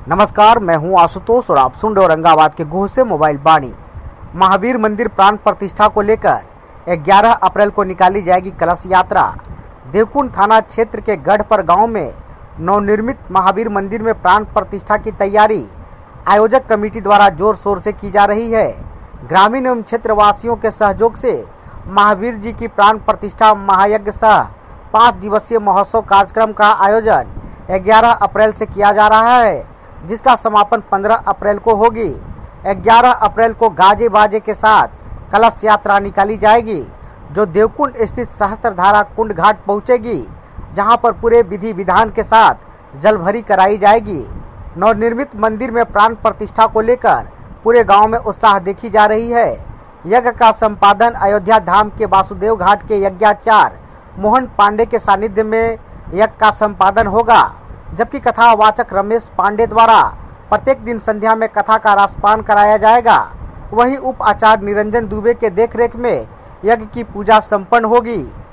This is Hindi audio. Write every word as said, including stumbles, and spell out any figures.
नमस्कार, मैं हूं आशुतोष और आप सुन रहे औरंगाबाद के गोह से मोबाइल बाणी। महावीर मंदिर प्राण प्रतिष्ठा को लेकर ग्यारह अप्रैल को निकाली जाएगी कलश यात्रा। देवकुंड थाना क्षेत्र के गढ़पर गांव में नवनिर्मित महावीर मंदिर में प्राण प्रतिष्ठा की तैयारी आयोजक कमेटी द्वारा जोर शोर से की जा रही है। ग्रामीण एवं क्षेत्रवासियों के सहयोग से महावीर जी की प्राण प्रतिष्ठा महायज्ञ सह पाँच दिवसीय महोत्सव कार्यक्रम का आयोजन ग्यारह अप्रैल से किया जा रहा है, जिसका समापन पंद्रह अप्रैल को होगी। ग्यारह अप्रैल को गाजे बाजे के साथ कलश यात्रा निकाली जाएगी, जो देवकुंड स्थित सहस्त्रधारा कुंड घाट पहुंचेगी, जहां पर पूरे विधि विधान के साथ जलभरी कराई जाएगी। नवनिर्मित मंदिर में प्राण प्रतिष्ठा को लेकर पूरे गांव में उत्साह देखी जा रही है। यज्ञ का संपादन अयोध्या धाम के वासुदेव घाट के यज्ञाचार्य मोहन पांडे के सानिध्य में यज्ञ का संपादन होगा, जबकि कथावाचक रमेश पांडे द्वारा प्रत्येक दिन संध्या में कथा का रसपान कराया जाएगा। वहीं उप आचार्य निरंजन दुबे के देखरेख में यज्ञ की पूजा संपन्न होगी।